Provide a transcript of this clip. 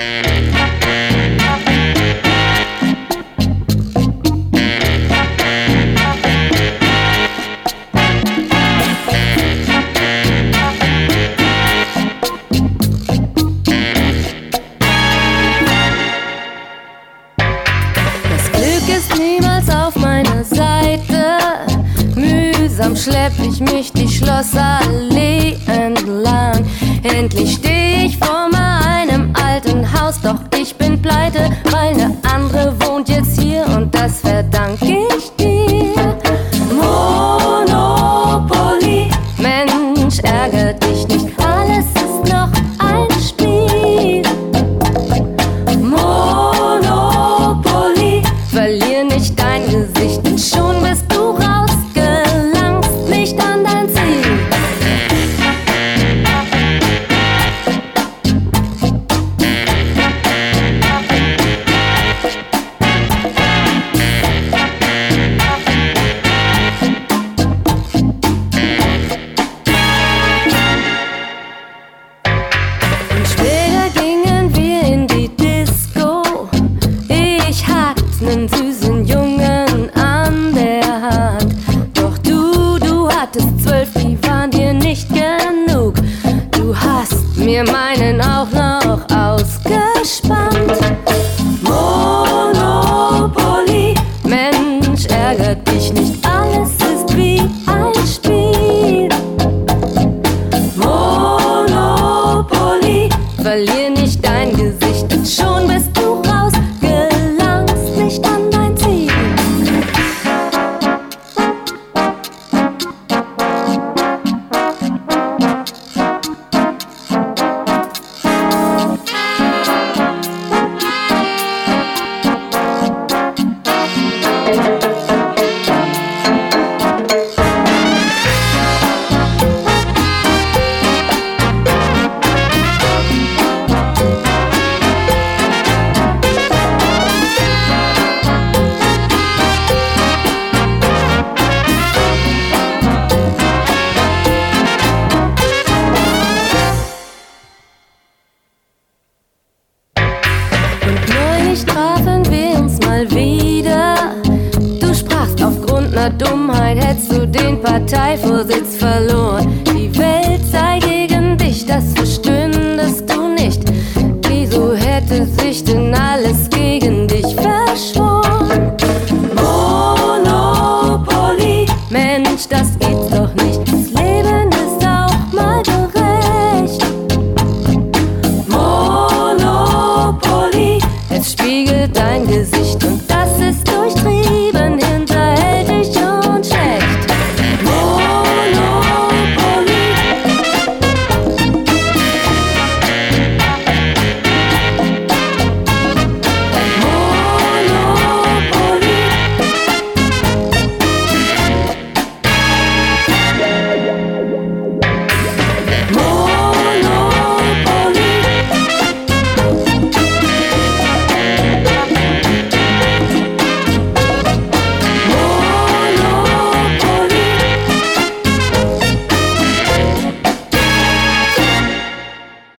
Schlepp ich mich die Schlossallee entlang. Endlich steh ich vor meinem alten Haus, doch ich bin pleite, weil ne andere wohnt jetzt hier und das verdank ich dir. Monopoly, Mensch, ärger dich nicht, alles ist noch ein Spiel. Monopoly, verlier nicht dein Gesicht, denn schon bist du raus. Wir meinen auch noch ausgespannt. Monopoly, Mensch, ärgert dich nicht, alles ist wie ein Spiel. Monopoly, verlier nicht dein Gesicht, und schon bist du raus, gelangst nicht an dein Ziel. Trafen wir uns mal wieder. Du sprachst, aufgrund ner Dummheit hättest du den Parteivorsitz verloren. Die Welt sei gegen dich, das verstündest du nicht. Wieso hätte sich denn alles gegen dich verschworen? Monopoly, Mensch, das gibt's doch nicht. Das Leben ist auch mal gerecht. Monopoly, jetzt spiel